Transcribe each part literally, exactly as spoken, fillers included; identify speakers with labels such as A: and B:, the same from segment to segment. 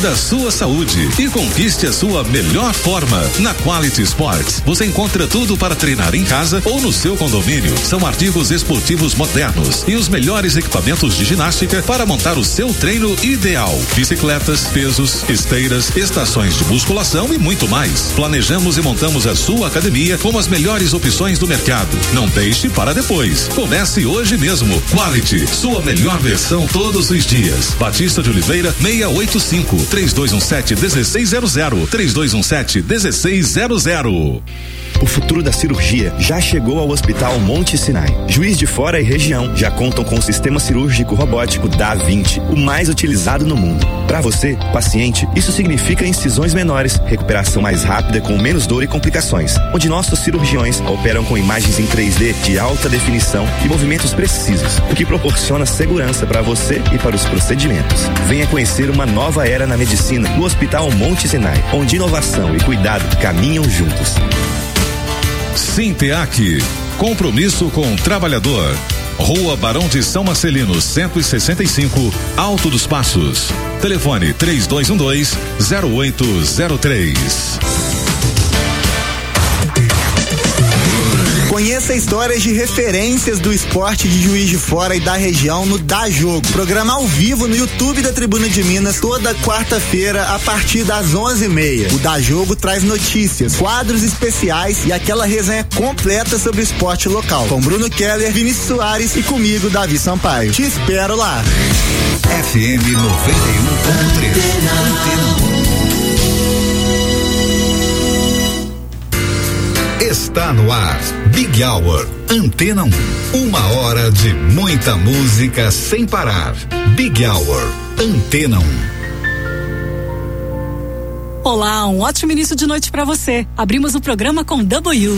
A: da sua saúde e conquiste a sua melhor forma. Na Quality Sports, você encontra tudo para treinar em casa ou no seu condomínio. São artigos esportivos modernos e os melhores equipamentos de ginástica para montar o seu treino ideal. Bicicletas, pesos, esteiras, estações de musculação e muito mais. Planejamos e montamos a sua academia com as melhores opções do mercado. Não deixe para depois. Comece hoje mesmo. Quality, sua melhor versão todos os dias. Batista de Oliveira, seiscentos e oitenta e cinco, três dois um sete, um seis zero zero, três dois um sete, um seis zero zero.
B: O futuro da cirurgia já chegou ao Hospital Monte Sinai. Juiz de Fora e região já contam com o sistema cirúrgico robótico Da Vinci, o mais utilizado no mundo. Para você, paciente, isso significa incisões menores, recuperação mais rápida com menos dor e complicações, onde nossos cirurgiões operam com imagens em três D de alta definição e movimentos precisos, o que proporciona segurança para você e para os procedimentos. Venha conhecer uma nova era na medicina no Hospital Monte Sinai, onde inovação e cuidado caminham juntos.
A: Sinteac, compromisso com o trabalhador. Rua Barão de São Marcelino, cento e sessenta e cinco, Alto dos Passos. Telefone três dois um dois, zero oito zero três.
C: Conheça histórias de referências do esporte de Juiz de Fora e da região no Dá Jogo. Programa ao vivo no YouTube da Tribuna de Minas toda quarta-feira a partir das onze e meia. O Dá Jogo traz notícias, quadros especiais e aquela resenha completa sobre o esporte local. Com Bruno Keller, Vinícius Soares e comigo, Davi Sampaio. Te espero lá.
D: F M noventa e um ponto três. Está no ar, Big Hour, Antena um. Uma hora de muita música sem parar. Big Hour, Antena um.
E: Olá, um ótimo início de noite para você. Abrimos o programa com W.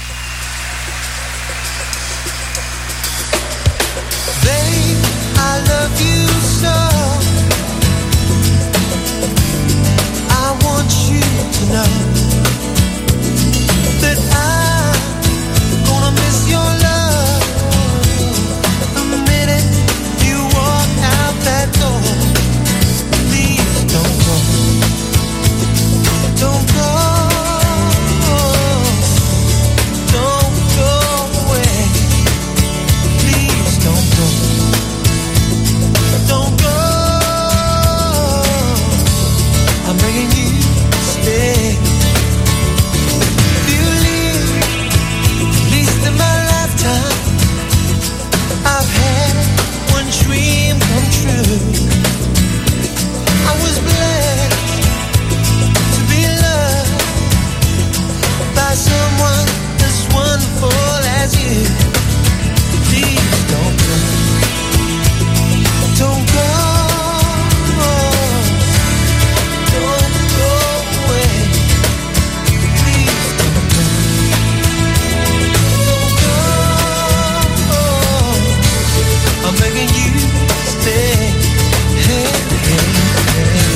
F: Babe, I love you so. I want you to know that I'm gonna miss your love the minute you walk out that door. Please don't go, don't go, don't go away. Please don't go, don't go. I'm begging you to stay. I've had one dream come true. I was blessed to be loved by someone as wonderful as you. Please don't go, don't go, don't go away. Please don't go. I'm begging you to stay. Hey, hey, hey.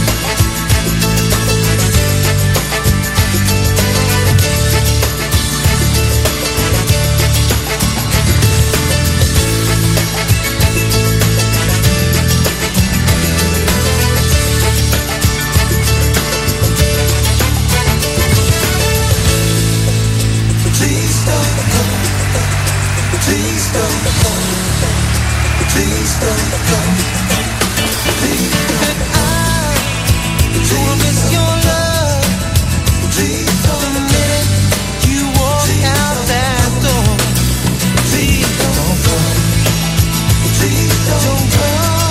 F: Please don't go. Please don't go. Please don't go. Please don't go. I don't miss your love. Please don't. The minute you walk out that door. Please don't go. Please don't go.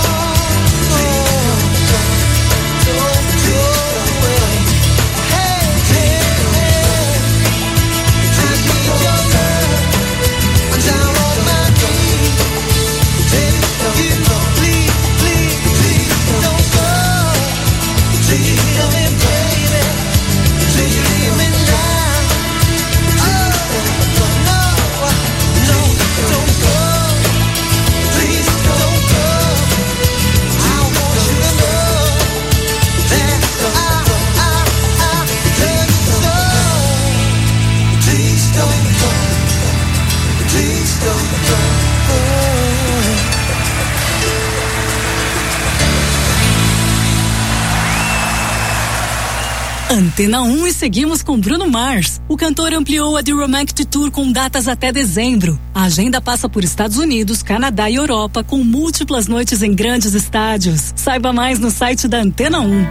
F: Don't go away. Hey, hey, hey. I need your love. I'm down on my knees. You know, please, please, please don't go. Please tell me, baby, please leave me now. Oh, no, no, don't go. Please don't go. I want you to know that I, I, I love you so. Please don't go. Please don't go.
E: Antena um e seguimos com Bruno Mars. O cantor ampliou a The Romantic Tour com datas até dezembro. A agenda passa por Estados Unidos, Canadá e Europa, com múltiplas noites em grandes estádios. Saiba mais no site da Antena um.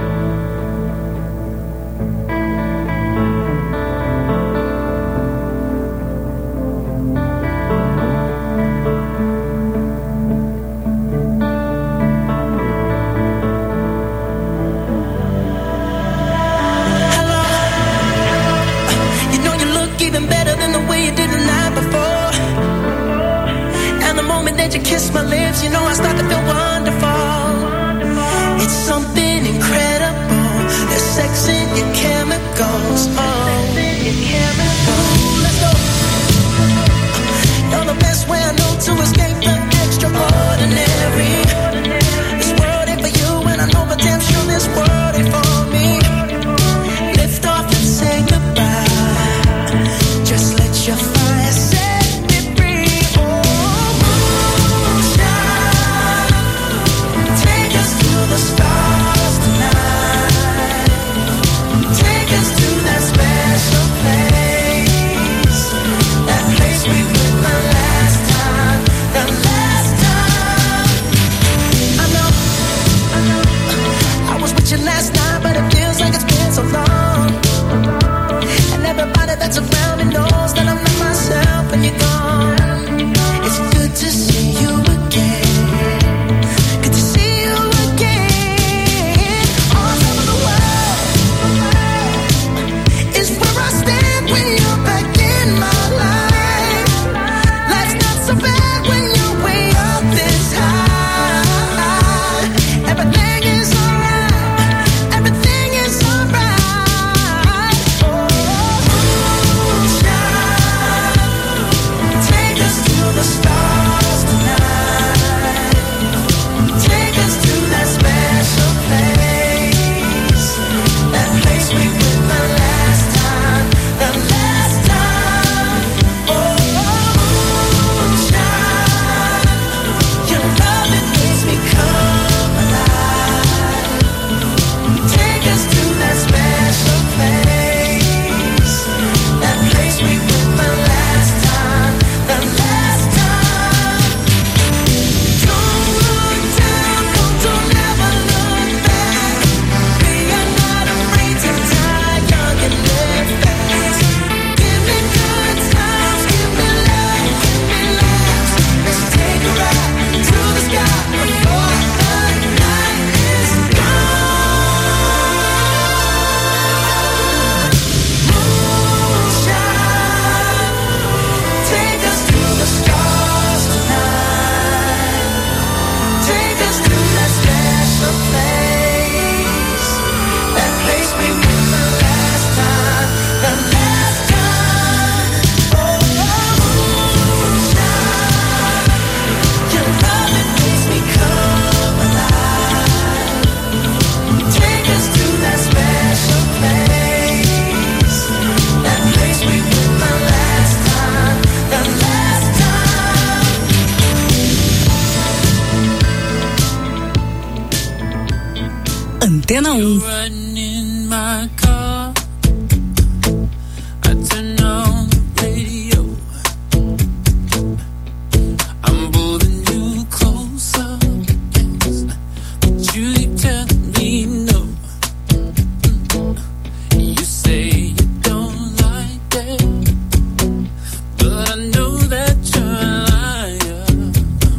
G: Antena um.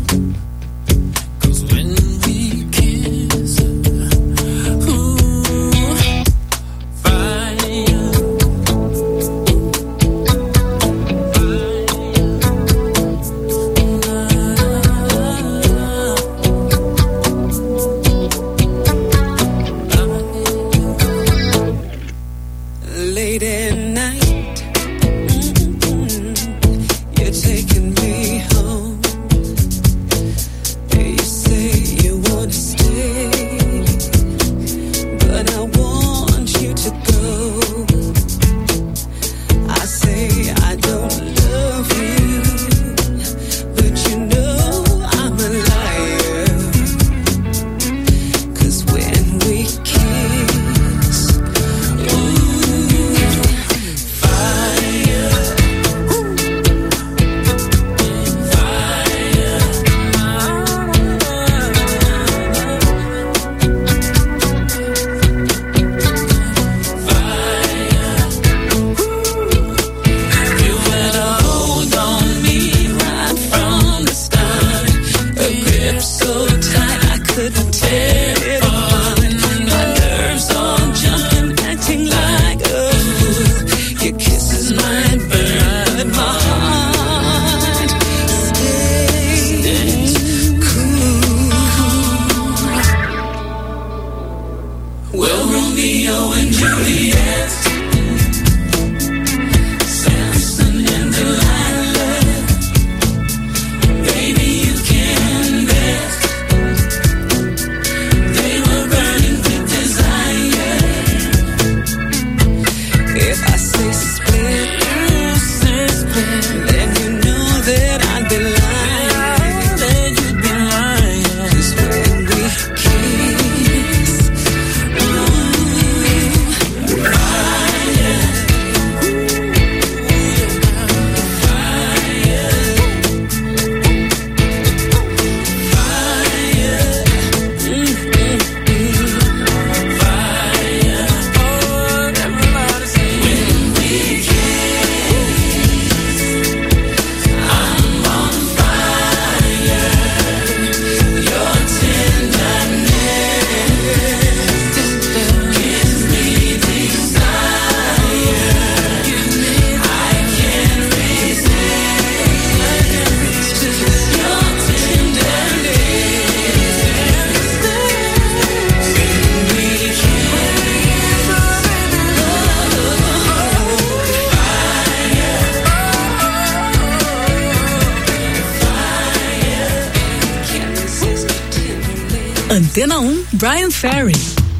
H: Ooh.
E: Antena um, Brian Ferry.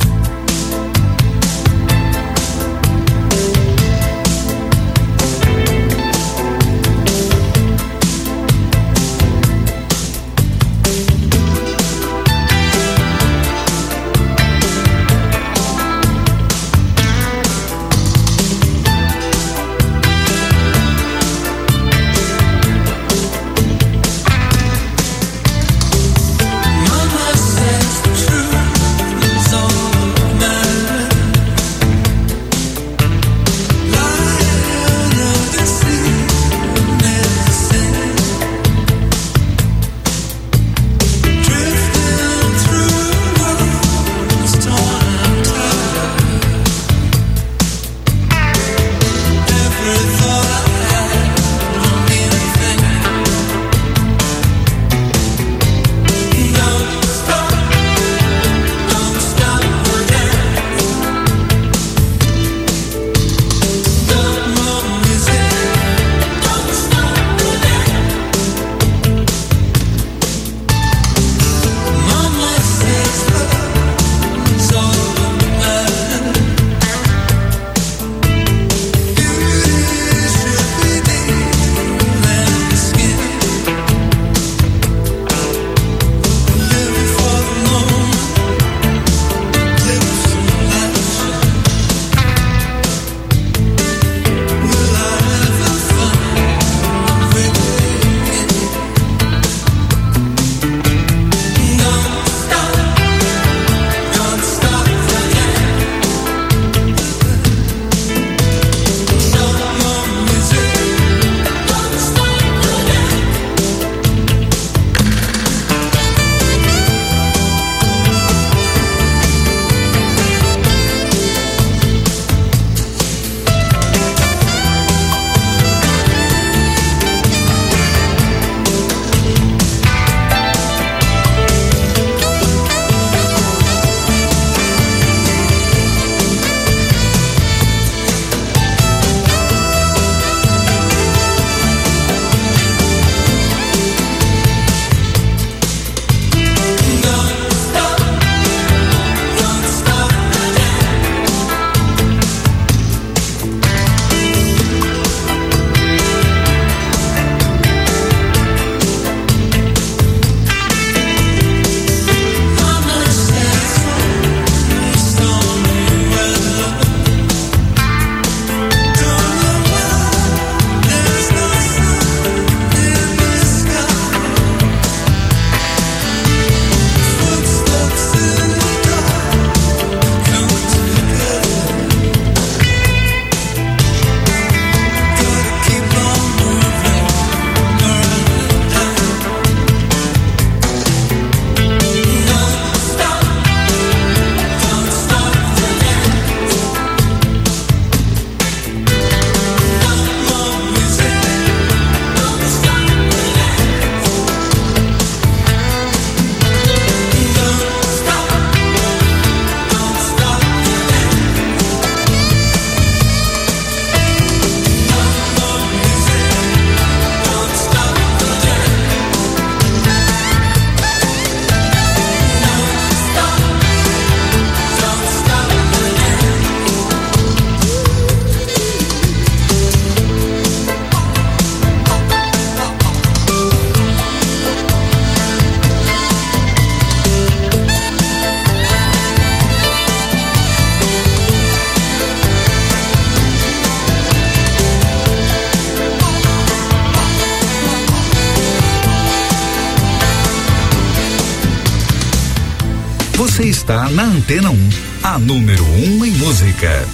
D: Você está na Antena um, a número um em música.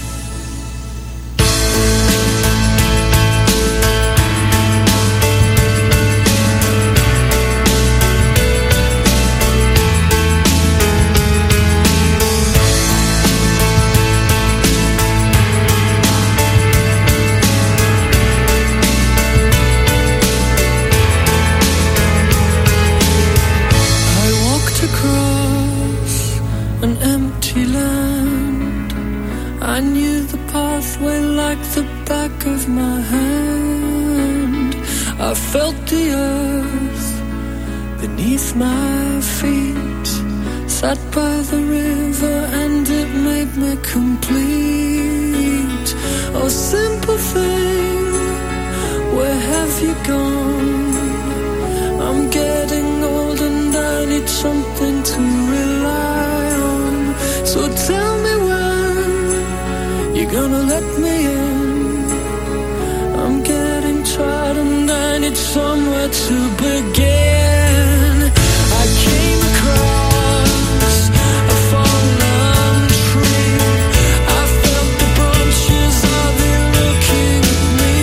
G: Sat by the river and it made me complete. Oh, simple thing, where have you gone? I'm getting old and I need something to rely on. So tell me when you're gonna let me in. I'm getting tired and I need somewhere to begin. I came across a fallen tree. I felt the branches of it looking at me.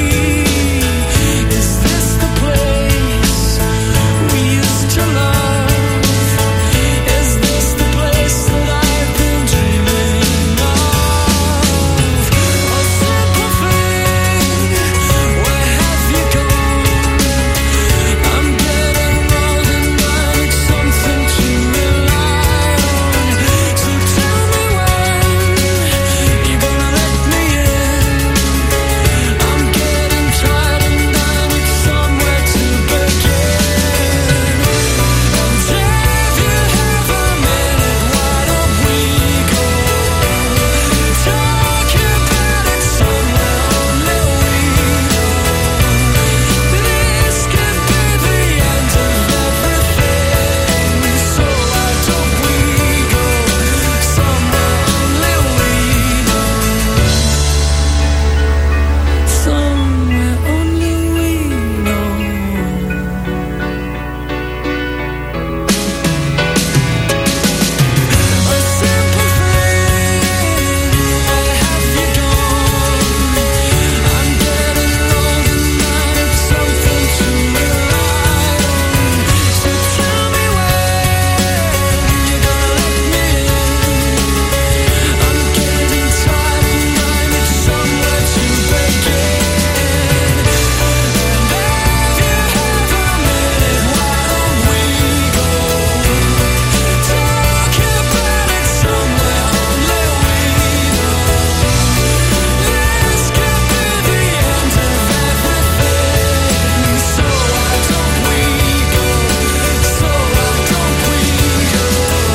G: Is this the place we used to love? Is this the place that I've been dreaming of? A simple thing, where have you gone? I'm getting old and I need something to rely on. So tell me when you're gonna let me in. I'm getting tired and I need somewhere to begin. And if you have a minute, why don't we go talk about it somewhere only we know? This could be the end of everything. So why don't we go somewhere only we know? Somewhere only we know. A simple thing, where have you gone? I'm getting old and I need something to rely on. So tell me when you're gonna let me in. I'm getting tired and I need somewhere to begin. And if you have a minute, why don't we go talk about it somewhere only we know? This could be the end of everything. So why don't we go? So why don't we go?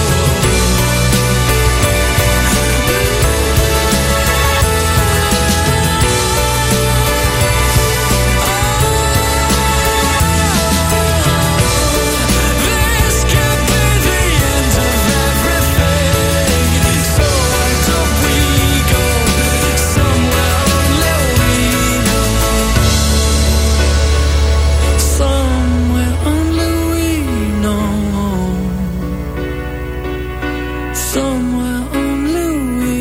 G: This could be the end of everything. So why don't we go somewhere only we know? Somewhere only we know. Somewhere only we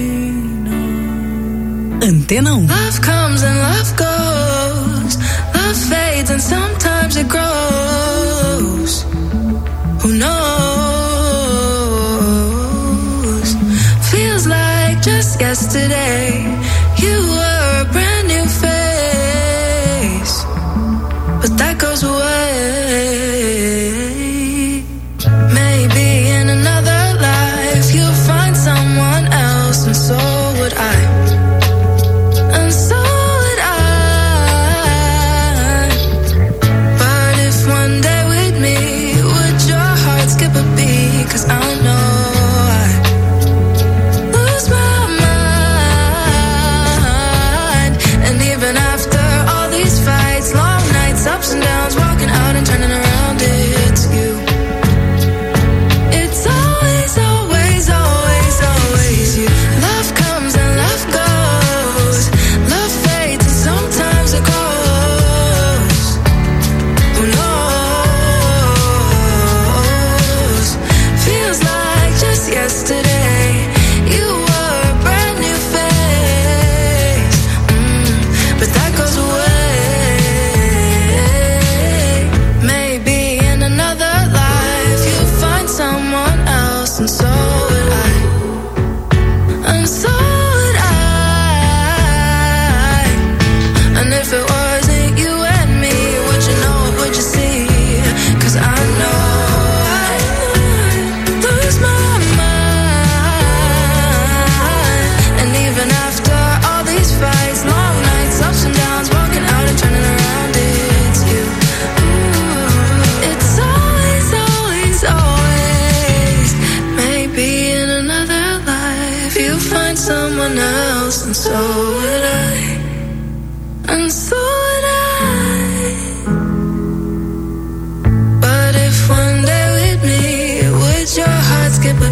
G: know.
E: Antena um.
G: Love comes and love goes. Love fades and sometimes it grows. Who knows? Feels like just yesterday you were a brand new face, but that goes away. Maybe in another life you'll find someone else, and so would I. And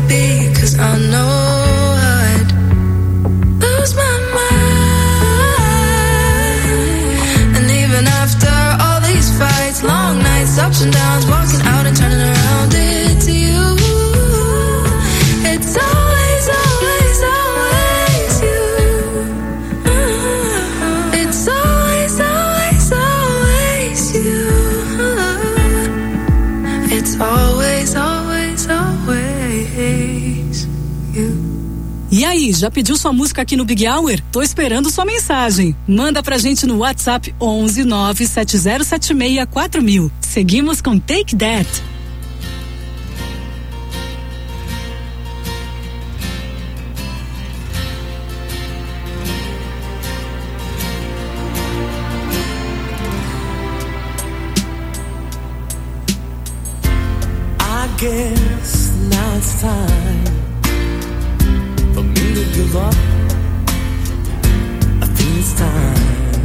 H: be, 'cause I know I'd lose my mind. And even after all these fights, long nights, ups and downs, walking out and turning around, it's you. It's always, always, always you. It's always, always, always you. It's always, always, always you.
E: E aí, já pediu sua música aqui no Big Hour? Tô esperando sua mensagem. Manda pra gente no WhatsApp onze nove sete zero sete seis quatro mil. Seguimos com Take That.
G: I guess now it's time for me to give up. I think it's time.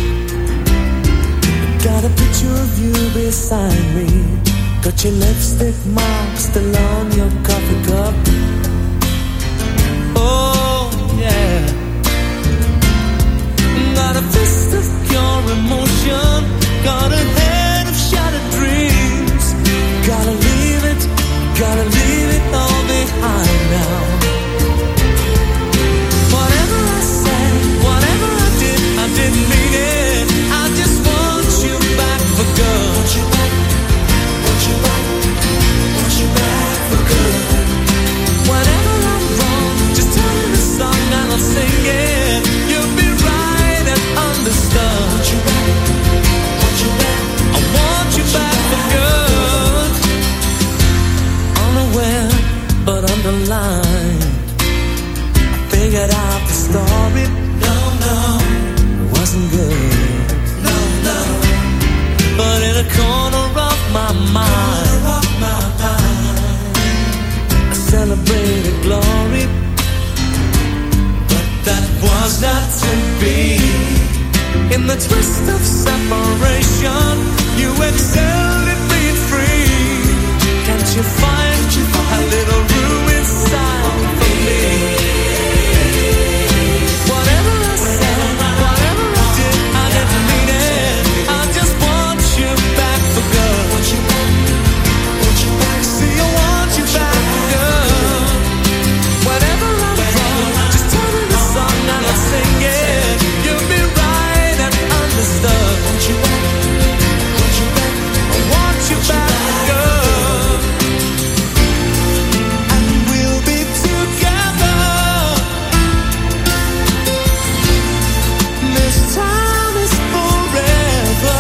G: Got a picture of you beside me. Got your lipstick mark still on your coffee cup. Oh yeah. Got a fist of pure emotion. Got a head of shattered dreams. Gotta leave it, gotta leave it all behind now. Whatever I said, whatever I did, I didn't mean it. I just want you back for good. Want you back, want you back, want you back for good. Whenever I'm wrong, just tell me the song and I'll sing it. You'll be right and understood. Want you back, want you back, I want you back for good. Unaware, but underlined, I figured out the story. No, no, it wasn't good. No, no, but in a corner of my mind, of my mind, I celebrated glory, but that was not to be. In the twist of separation, you excelled at being free. Can't you find a little room inside for me? Whatever I said, whatever I did, I didn't mean it. I just want you back for good. Want you back, want you back. See, I want you back for good. Whatever I'm wrong, just tell me the song and I'll sing it. You'll be right and understood. Want you back, want you back. I want you back for good. And we'll be together. This time is forever.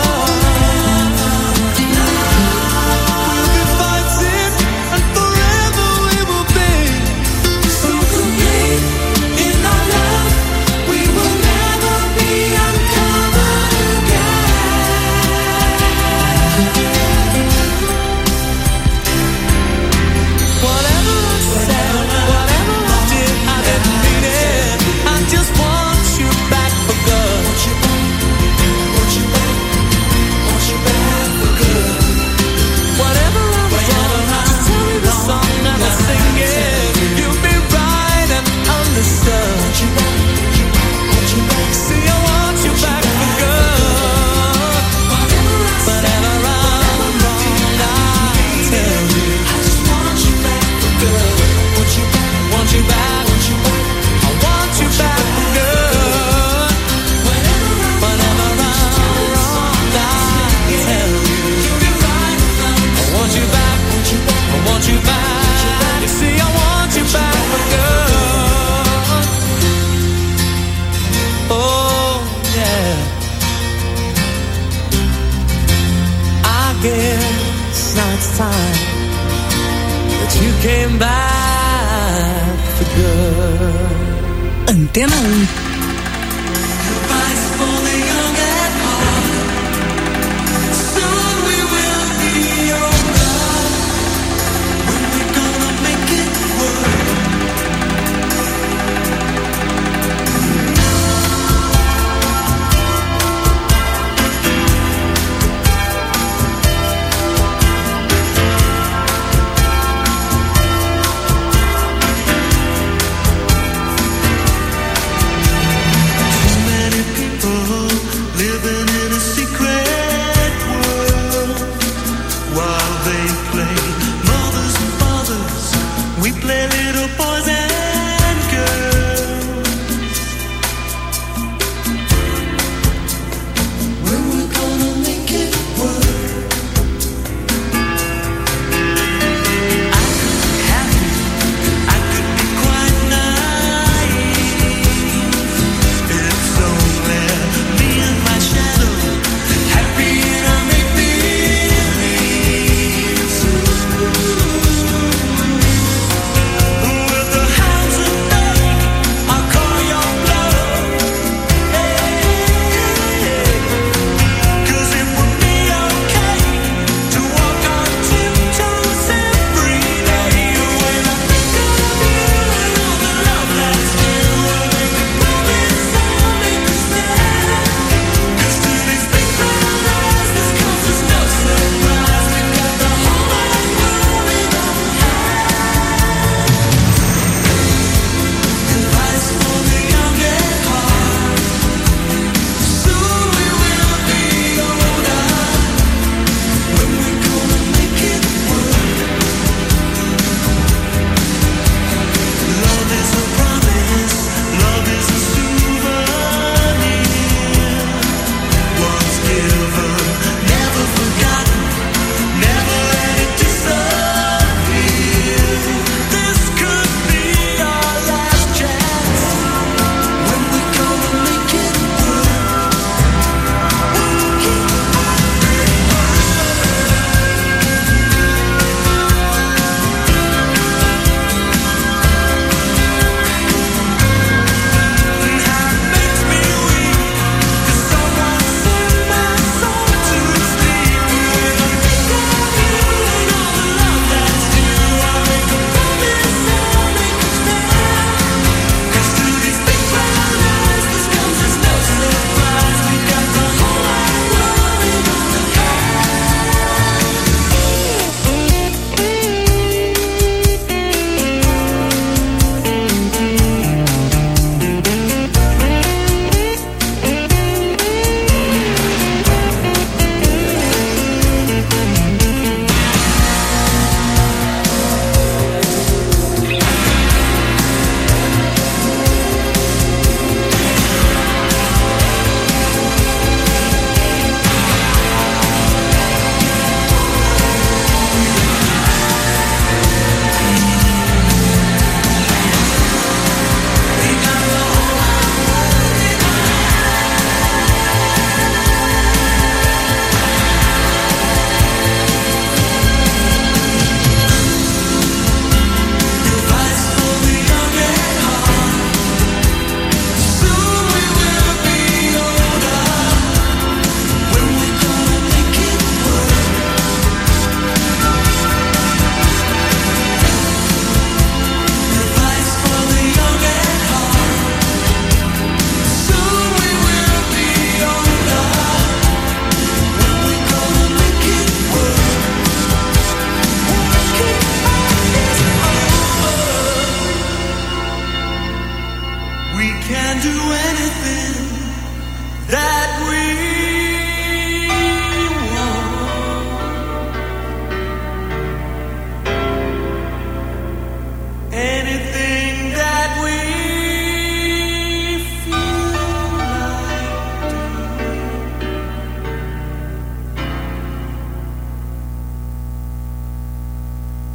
G: We'll be fighting and forever we will be. So complete in our love, we will never be uncovered again. Whatever I said, whatever I did, I didn't mean it. I just want you back for good. Want you back, want you back, want you back for good. Whatever I'm wrong, just tell me the song and I'll sing it. You'll be right and understood. Want you back, want you back. See, I want you back for good. Whatever I'm wrong, I tell you. I just want you back for good. Want you back, want you back, want you back. I want you back for good. Whenever I'm wrong, I tell you. I want you back, I want you back. You see, I want you back for good. Oh yeah. I guess now it's time that you came back for good.
E: Antena um.
G: Goodbyes for the young at heart. Soon we will be older. When we're gonna make it work.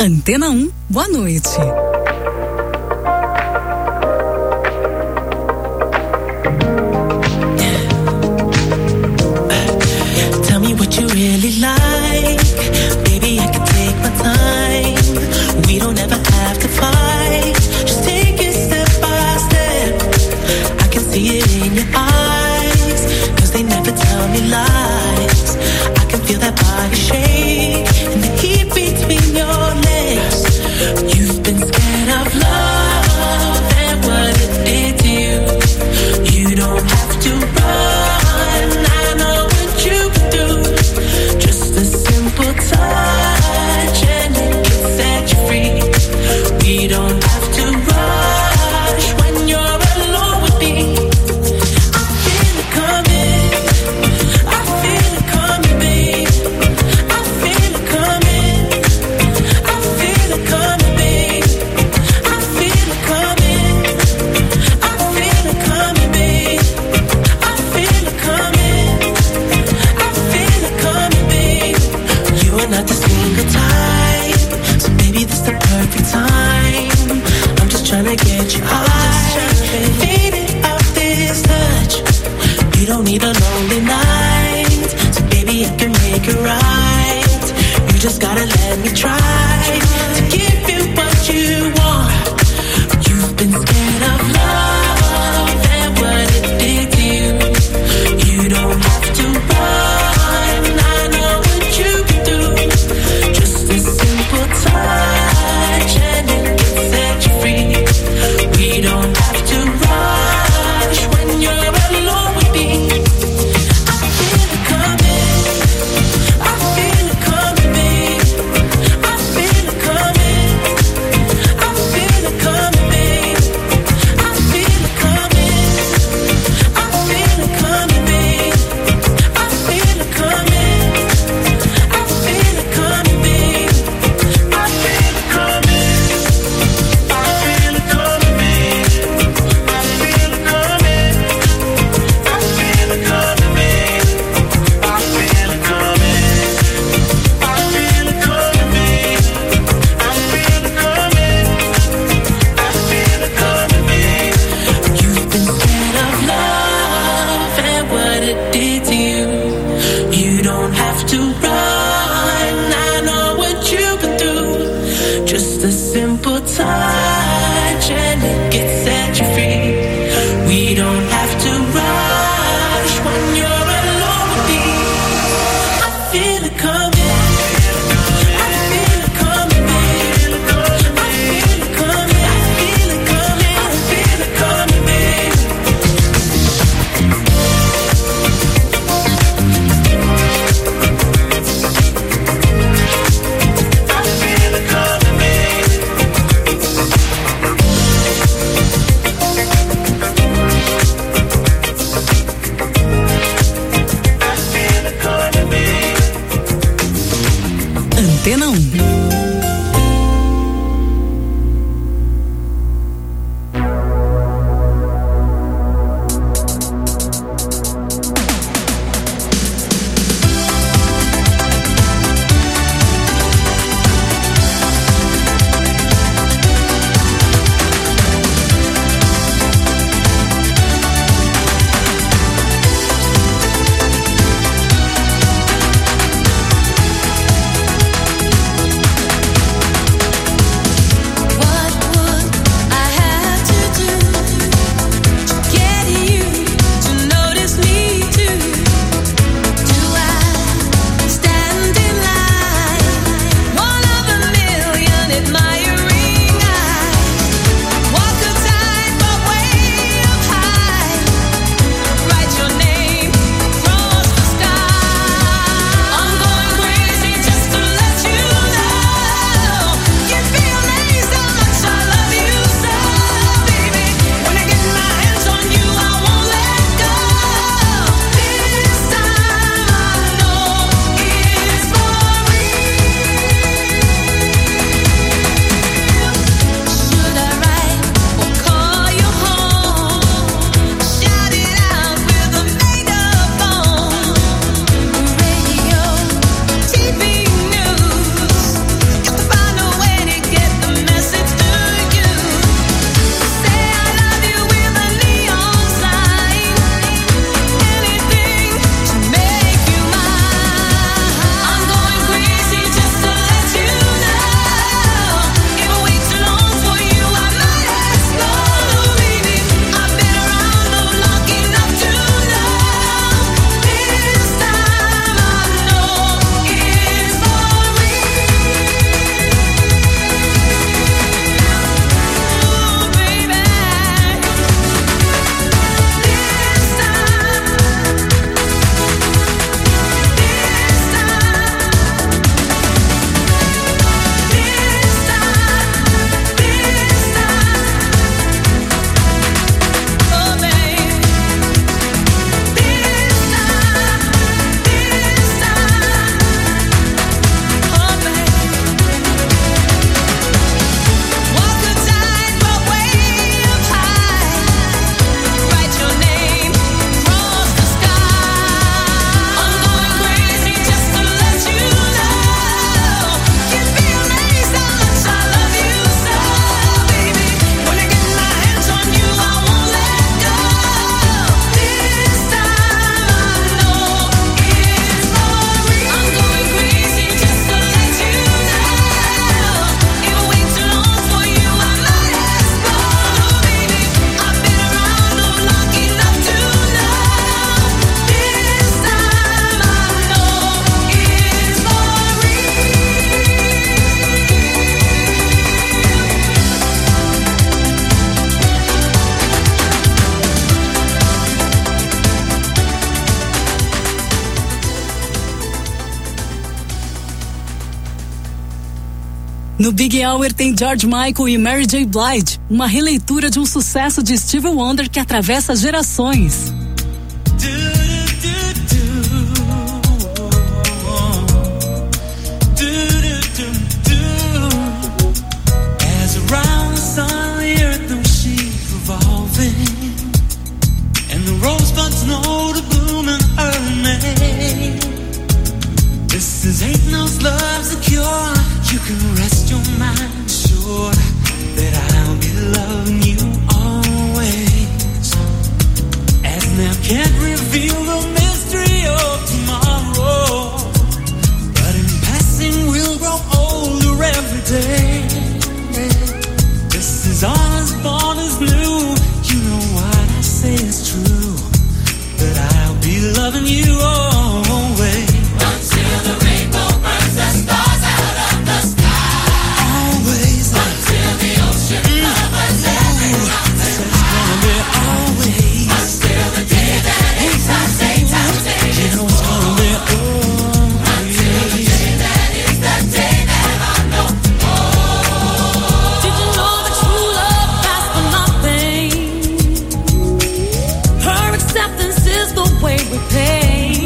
E: Antena um, boa noite.
F: Tell me what you really like. Baby, I can take my time. We don't ever have to fight. Just take it step by step. I can see it in your eyes. Cause they never tell me lies. I can feel that body shake. And the heat between your legs. You've been scared of love and what it did to you. You don't have to run. I know what you can do. Just a simple touch and it can set you free. We don't have to rush when you're alone with me. I feel it coming. I feel it coming, babe. I feel it coming. I feel it coming, babe. I feel it coming. I feel it coming, babe. I feel it coming. I feel it coming, babe. You are not the single type, so baby, this the perfect time. I'm just trying to get you high, faded out this touch. You don't need a lonely night, so baby, I can make it right. You just gotta let me try to give you what you want. You've been scared of love and what it did to you. You don't have to run. I know what you can do. Just a simple touch and it can set you free. We don't have to rush when you're alone with me. I feel it coming. I feel it coming, babe. I feel it coming. I feel it coming, babe. I feel it coming. I feel it coming, babe. I feel it coming. I feel it coming, babe. I feel it coming. I feel it coming, babe. I feel it coming. I feel it coming, babe. I feel it coming. I feel it coming, babe. I feel it coming. I feel it coming, babe. You've been scared of love and what it did to you. You don't have to run. I know what you can do. Just a simple touch and it can set you free. We don't have to rush when you're alone with me. I feel it coming. I feel it coming, babe. I feel it coming. I feel it coming. I feel it coming, babe. I feel it coming, babe. I feel it coming, babe.
E: Antena um. No Big Hour tem George Michael e Mary J. Blige, uma releitura de um sucesso de Stevie Wonder que atravessa gerações.
G: As around the sun, the earth knows she's revolving, and the rosebuds know to bloom in early May. This is ain't no love's a cure. You can rest your mind sure that I'll be loving you always. As now can't reveal the mystery of tomorrow, but in passing we'll grow older every day. This is all as born as new. You know what I say is true, that I'll be loving you always. Until the rainbow burns the stars out of the sky. Always. Until the ocean covers every mountain. So it's gonna be always. Until the day that eight times eight times eight. You know it's gonna be always. Until the day that is the day that I know.
F: Did you know that true love lasts for nothing? Her acceptance is the way we pay.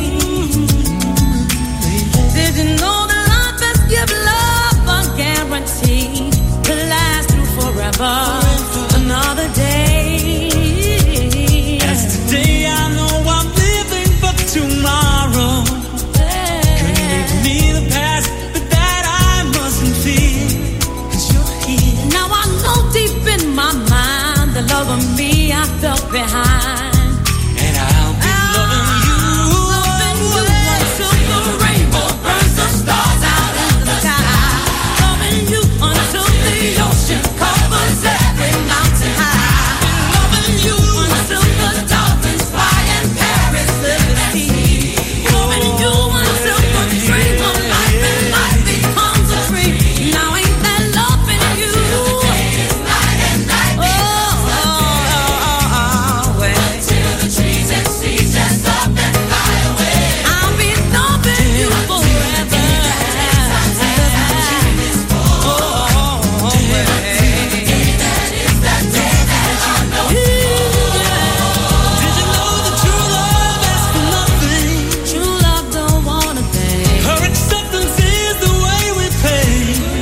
F: Did you know that life has given love a guarantee to last through forever? Another day.
G: As today I know I'm living for tomorrow. Couldn't give me the past, but that I mustn't fear. 'Cause you're here.
F: Now I know deep in my mind the love of me I felt behind.
G: And I'll be loving you.
F: Loving you until the rainbow burns the stars out of the sky. Loving you until the ocean covers every mountain high. Loving you until the dolphins fly and Paris live at sea. Loving you until the dream of life and life becomes a dream. Now ain't that loving you?
G: Night and night.
F: Oh, oh, oh, oh, well.
G: Till the trees and seas just stop and fly away.
F: I'll be loving you forever. Oh, oh, oh, well.
G: That is the day that I know. Did you know that true love asks for nothing?
F: True love don't want a thing.
G: Her acceptance is the way we pay.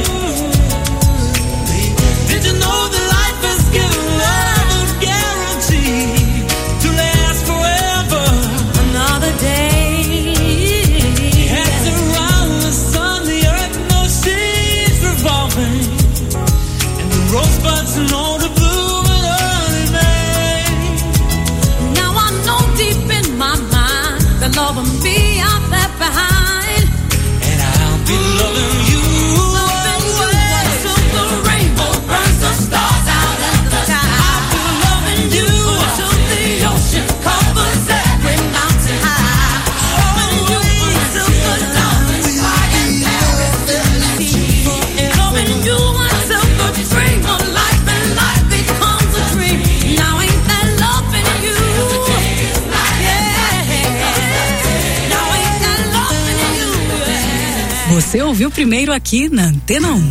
G: Did you know that life has given love a guarantee to last forever?
F: Another day.
G: As around the sun, the earth knows she's revolving, and the rosebuds know to bloom in early May.
F: Now I know deep in my mind the love of me I left behind.
G: And I'll be loving you.
F: Loving you until the rainbow burns the stars out of the sky.
G: I'll be loving you.
F: Until the ocean covers every mountain high. Loving you until the dolphins fly and Paris live at sea. Loving you until the dream of life and life becomes a dream. Now ain't that loving you? Yeah. Now ain't that loving you? Yeah.
E: Você ouviu primeiro aqui na Antena um.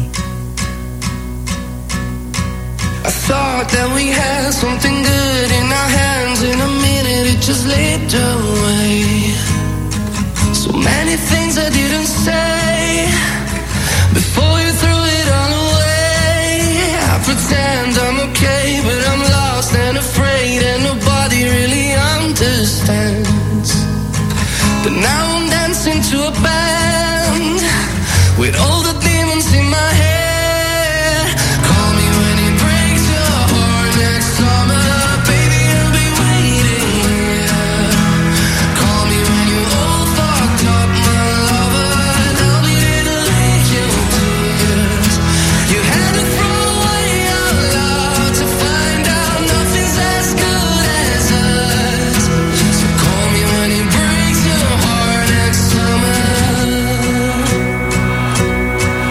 I: I thought that we had something good in our hands. In a minute it just slipped away. So many things I didn't say before you threw it all away. I pretend I'm okay, but I'm lost and afraid, and nobody really understands. But now I'm dancing to a band with all the demons in my head. Call me when it breaks your heart next summer, baby, I'll be waiting here. Call me when you all fucked up, my lover, and I'll be there to lick your tears. You had to throw away our love to find out nothing's as good as us. So call me when it breaks your heart next summer.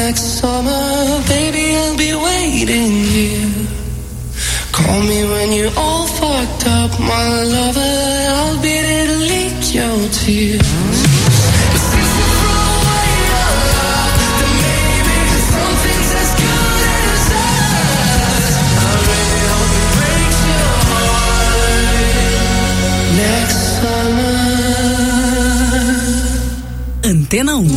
I: next summer, baby, I'll be waiting here. Call me when you're all fucked up, my lover. I'll be there to leak your tears. But since you threw away your love, then maybe something's as good as us. I really hope it breaks your heart next summer.
E: Antena um.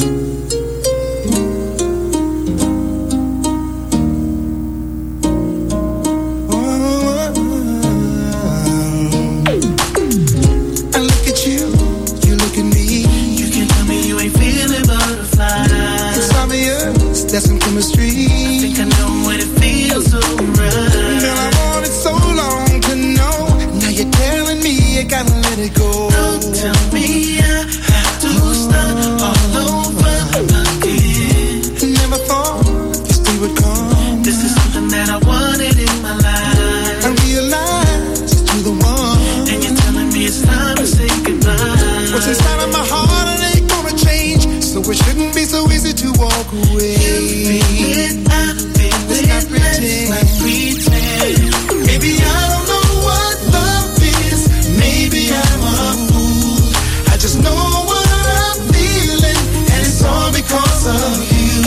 J: That's some chemistry.
G: I think I know what it feels so right.
J: Girl, I wanted so long to know. Now you're telling me you gotta let it go.
G: Don't tell me I have to start all over again.
J: Never thought this day would come.
G: This is something that I wanted in my life.
J: I realize you're the one,
G: and you're telling me it's time to say goodbye.
J: What's inside of my heart, it ain't gonna change. So it shouldn't be so easy to walk away.
G: You feel it, I feel
J: Let's
G: it,
J: not pretend.
G: let's not pretend.
J: Maybe I don't know what love is. Maybe I'm a fool. I just know what I'm feeling, and it's all because of you.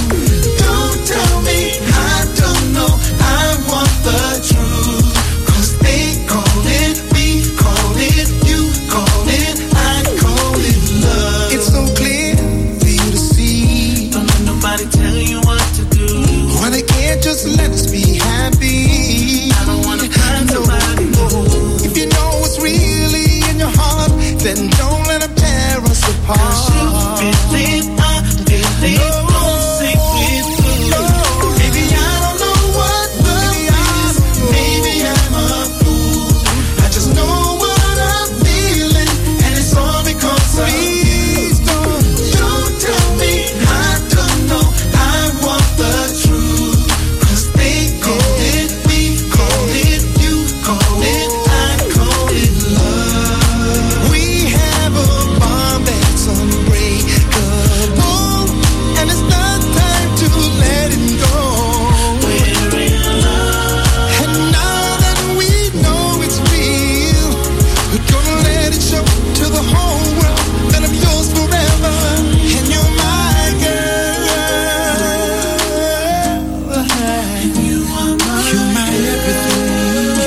J: Don't tell me I don't know. I want the truth. 'Cause they call it, we call it, you call it, I call it love. It's so clear for you to see.
G: Don't let nobody tell you what to do.
J: Why they can't just let us be happy?
G: I don't wanna find somebody new.
J: If you know what's really in your heart, then don't let them tear us apart.
G: 'Cause you feel it, I feel it, don't sink with you.
J: Maybe I don't know what love is. Maybe I'm a fool. I just know what I'm feeling, and it's all because of Please don't, don't tell me I don't know. I want the truth. 'Cause they call it, we call it, you call it, I call it love. We have a bond that's unbreakable, and it's not time to let it go.
G: We're in love.
J: And now that we know it's real, we're gonna let it show to the whole world that I'm yours forever, and you're my girl.
G: You are my
J: You're my everything.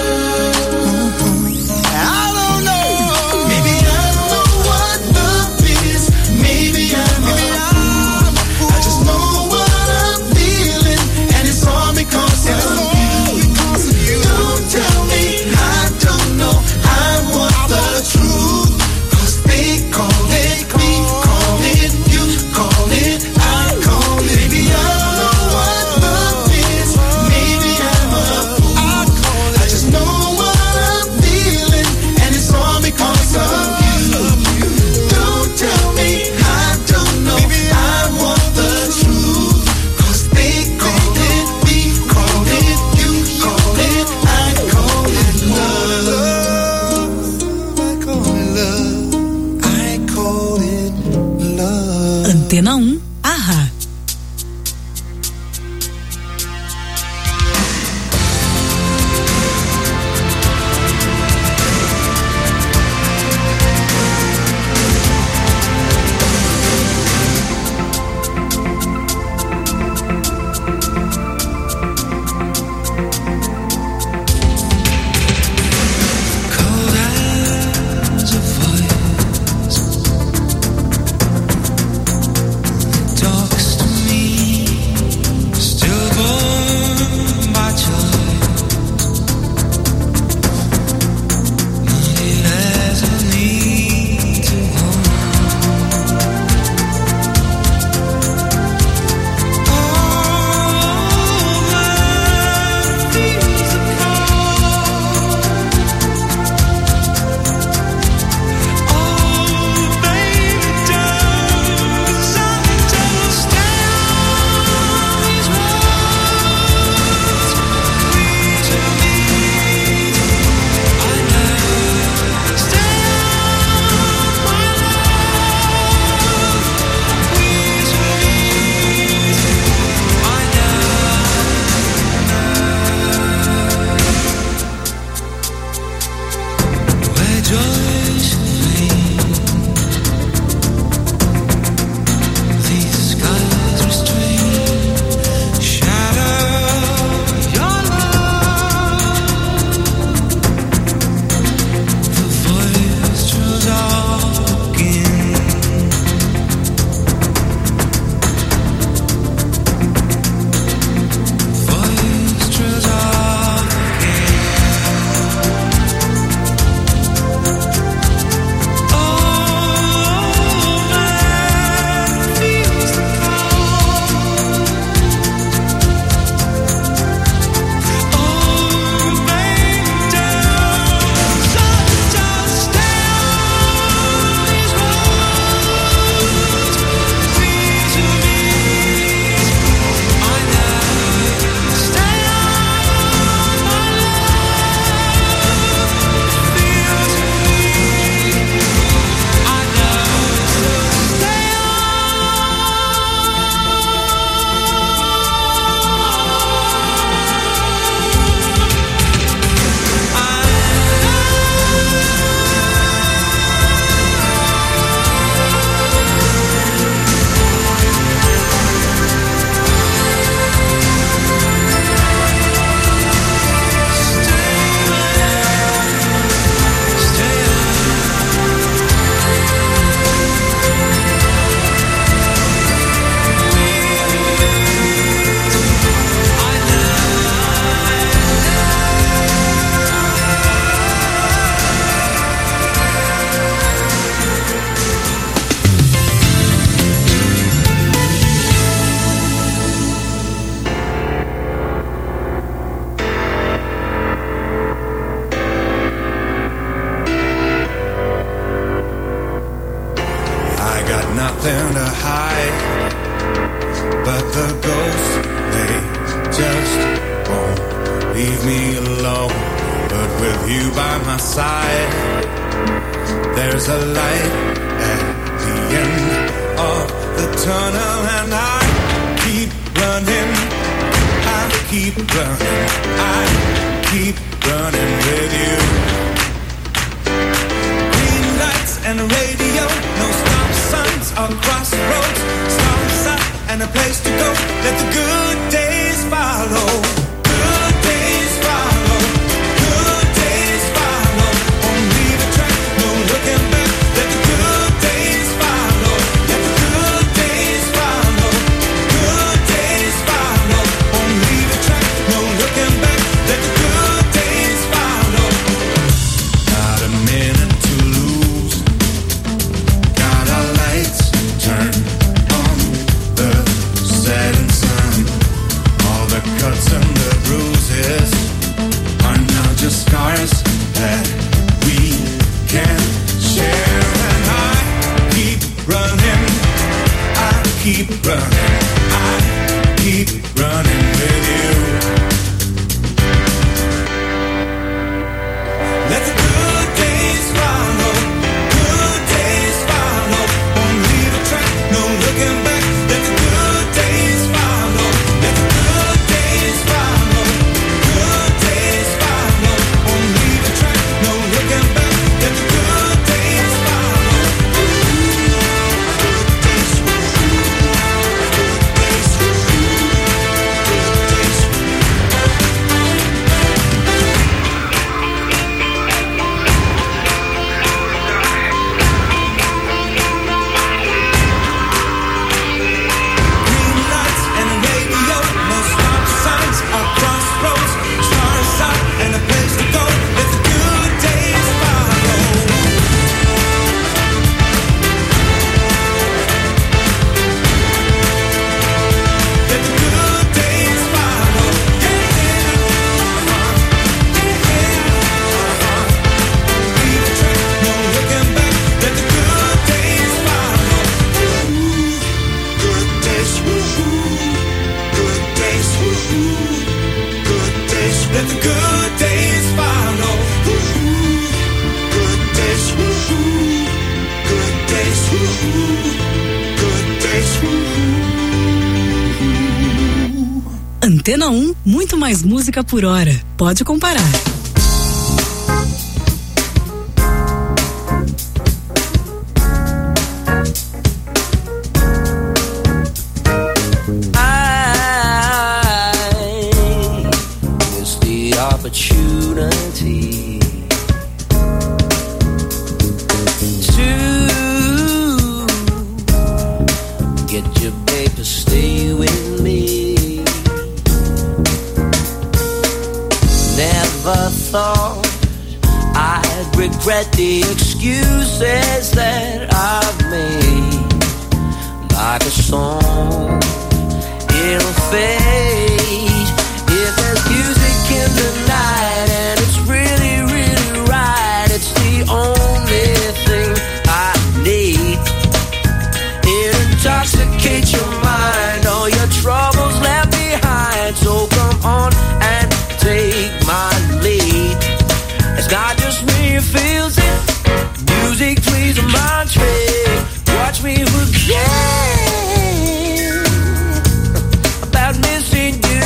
J: I don't know. Maybe I don't know what love is. Maybe I'm a fool. I just know what I'm feeling, and it's all because of you. Don't tell me I don't know. I want the truth. 'Cause they call it, we call it, you call it, I call it. Maybe I don't know what love is. Maybe I'm a fool. I just know what I'm feeling, and it's all because of you. Don't tell me I don't know. I want the truth. 'Cause they call it, we call it, you call it, I call it love. I call it love. I call it love.
E: Antena um, Ahá.
I: Cold as a voice
K: me alone, but with you by my side, there's a light at the end of the tunnel, and I keep running, I keep running, I keep running with you. Green lights and a radio, no stop signs or crossroads, stars up and a place to go. Let the good days follow. Good days follow. Good days follow. Only the track, no looking back. Let the good days follow. Let the good days follow. Good days follow. Only the track, no looking back. Let the good days follow. Not a minute to lose. Got our lights turned on the setting sun. All the cuts and the bruises are now just scars that we can share. And I keep running, I keep running, I keep running with you. Let the good days follow, good days follow. Only the track, no looking back. Let the good days follow. Let the good days follow. Good days follow. Only the track, no looking back. Let the good days follow. Good days, good days, good days. Green lights and a radio, no stop signs or crossroads, stars out and a place to go. Let the good days follow. Let the good days follow. Yeah, leave the track, no looking back. Let the good days follow. Good days, good days, good days. Let the good days follow. Good days, good days, good days.
E: Antena um, muito mais música por hora. Pode comparar.
L: I missed the opportunity to get your babe to stay with me. Never thought I'd regret the excuses that I've made. Like a song, it'll fade. If there's music in the night and it's really, really right, it's the only thing I need. It intoxicates your mind, all your troubles left behind. So come on and take my lead. It's not just me who feels it. Music plays a mantra. Watch me forget about missing you.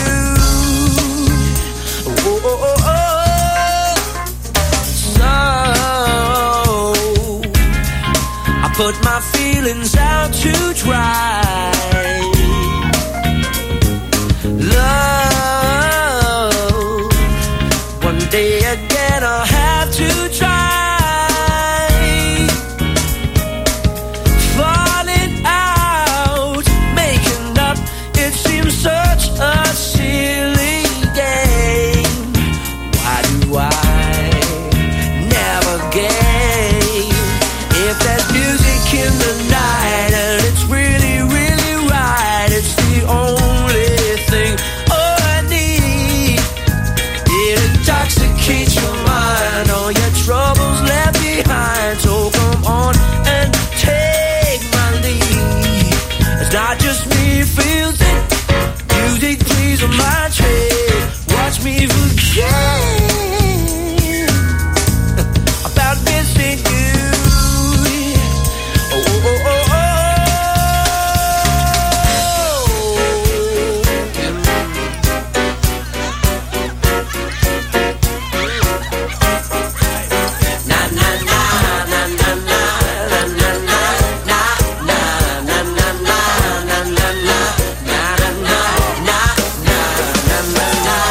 L: Oh, oh, oh, oh. So I put my feelings out to dry. Love, one day again.